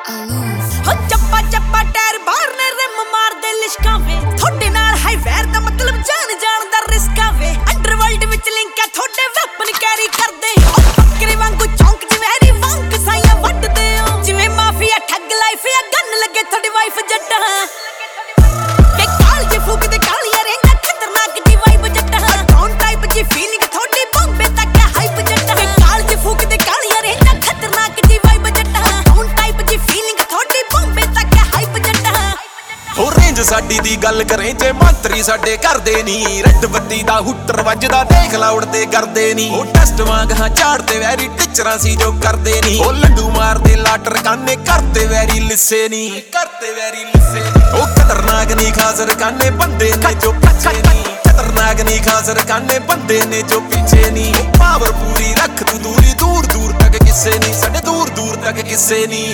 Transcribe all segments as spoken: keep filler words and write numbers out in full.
हो चप्पा चप्पा टायर बाहर ने रिम मार दे लिशकावे थोड़े नाल हाई वैर दा मतलब जान जान दा रिस्क आवे अंडरवर्ल्ड विच लिंक है थोड़े वेपन कैरी कर दे ओ बकरे वांगू चौंक च वैरी वांग साइया वट दे ओ जिवें माफिया ठग लाइफ या गन लगे थोड़ी वाइफ जट्टा के काल जे फूक दे कालिया रेंजा खतरनाक जी वाइब जट्टा डॉन टाइप जी फीलिंग थोड़ी बॉम्बे तक है हाइप जट्टा के काल जे फूक दे कालिया रेंजा खतरनाक जी वाइब जट्टा डॉन टाइप जी फीलिंग थोड़ी बॉम्बे तक है हाइप जट्टा हो रेंज साडी दी गल करें जे मंत्री साडे करदे नी रैड बत्ती दा हुटर वजदा देख ला उड़दे करदे नी ओ टेस्ट वांग हां झाड़दे वैरी टीचरां सी जो करदे नी ओ लड्डू मारदे लाटर काने करदे वैरी लिसे नी करदे वैरी लिसे ओ खतरनाक नी खासर काने बंदे ने जो पीछे नी खतरनाक नी खासर काने बंदे ने जो पीछे नी पावर पूरी रख तू दूरी दूर दूर तक किसे नी साडे दूर दूर तक किसे नी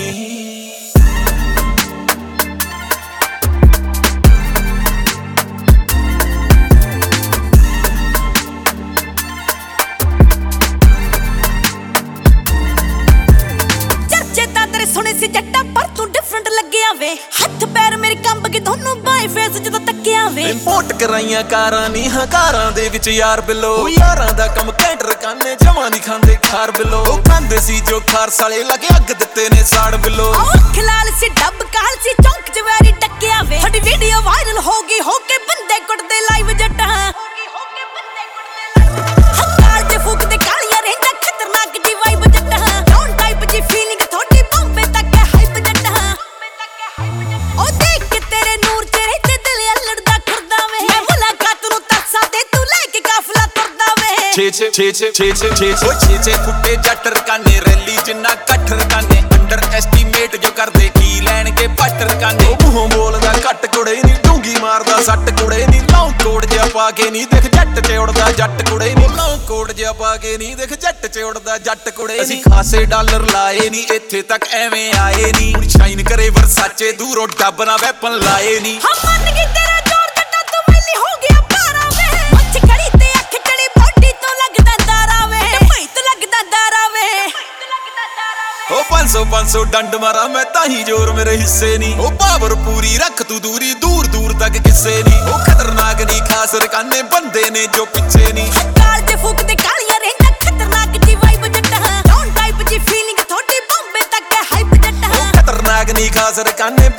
सुने सी जट्टा पर तू डिफरेंट लग्या वे हथ पैर मेरे कंब के दोनों बाय फेस जदों तक्किया वे इंपोर्ट कराइयां कारां नी हकारां दे विच यार बिलो यारां दा कम कैंटर काने जमा नहीं खांदे खार बिलो ओ खांदे सी जो खार साले लगे अग दित्ते ने साड़ बिलो अख लाल सी डब काल सी चौंक च वैरी टक्किया वे थोड़ी वीडियो वायरल हो गई हो के बंदे कुटदे लाइव जट्टा हकाल जे फूक दे कालिया रेंजा खतरनाक जी वाइब जट्टा डॉन टाइप जी फीलिंग छे छे छे छे छे छे छे छे छे छे फुटे जट्टर काने रैली जिन्ना कट्ठर काने अंडर एस्टीमेट जो करदे की लैण के पट्टर काने मुंहों बोलदा कट कुड़े नी डूंगी मारदा सट कुड़े नी लौं कोड़ जिहा पा के नी देख जट च उड़दा जट कुड़े नी लौं कोड़ जिहा पा के नी देख जट च उड़दा जट कुड़े नी ਅਸੀਂ ਖਾਸੇ ਡਾਲਰ ਲਾਏ ਨੀ ਇੱਥੇ ਤੱਕ ਐਵੇਂ ਆਏ ਨੀ ਹੁਣ ਸ਼ਾਈਨ ਕਰੇ ਵਰਸਾਚੇ ਦੂਰੋਂ ਡੱਬ ਨਾ ਵੈਪਨ ਲਾਏ ਨੀ ਹਾਂ ਮੰਨ ਗਈ ਤੇਰਾ ਜ਼ੋਰ ਜੱਟਾ ਤੂੰ ਮੈਲੀ ਹੋ ਗਿਆ ਪਾਰਾ ਵੇ ਮੱਛ ਕੜੀ ਤੇ ਅੱਖ ਕੜੀ ਬੋਡੀ ਤੋਂ ਲੱਗਦਾ ਦਾਰਾ ਵੇ ਢਮਈ ਤੋਂ ਲੱਗਦਾ ਦਾਰਾ ਵੇ ओ पांच सौ पांच सौ डंड मारा मैं ताही जोर मेरे हिस्से नी ओ पावर पूरी रख तू दूरी दूर दूर तक किसे नी ओ खतरनाक नी खासर काने बंदे ने जो पीछे नी काल जे फूक दे कालिया रेंजा खतरनाक जी वाइब जट्टा डॉन टाइप जी फीलिंग थोड़ी बॉम्बे तक है हाइप जट्टा ओ खतरनाक नी खासर काने